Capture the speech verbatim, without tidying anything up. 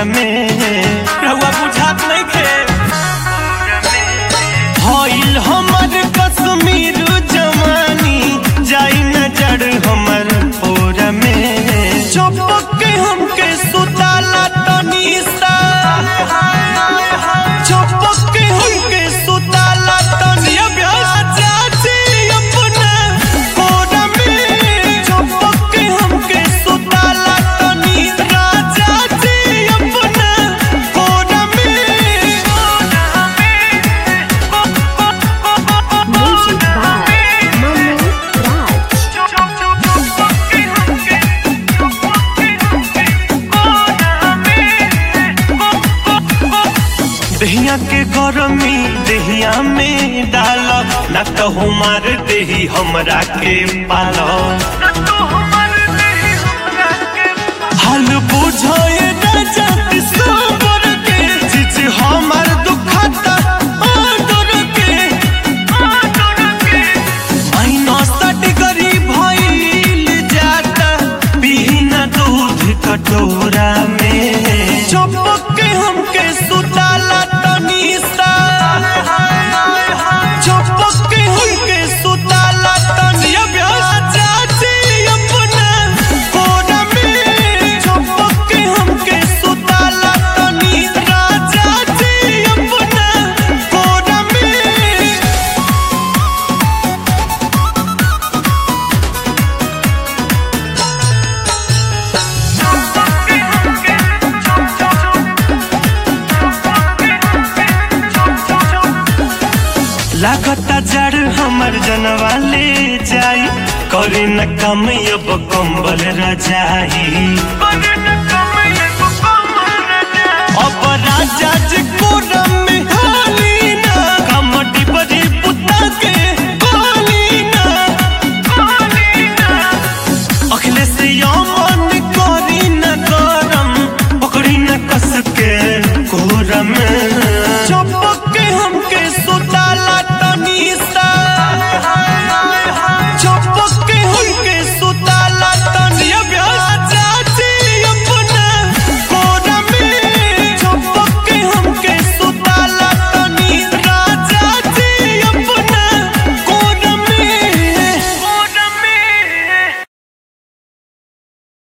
में रहुआ बुझात नहीं खे भइल हमर कश्मीर जवानी जाई नजर हमर ओर में चुपक के हमके सुताला तनी सा चुपक के हमके सुताला तनी चाची अपना ओर में चुपक के हमके सुताला तनी चाची अपना ओर में Music by Manu Raj. दहिया के गरमी दहिया में डाल न कहू मार देही हमरा के पाल हाल बुझे न जात सोबर के जिज हमर दुखता आदर के माइनस डिग्री भइल जाता बिना दूध कटोरा में चुपक के हमके सुताला तनी सा चुपक के हमके सुताला तनी चाची अपना कोरा में चुपक के हमके सुताला तनी चाची अपना कोरा में लागता जड़ हमर जनवा ले जाई करे न कम अब कंबल रजाई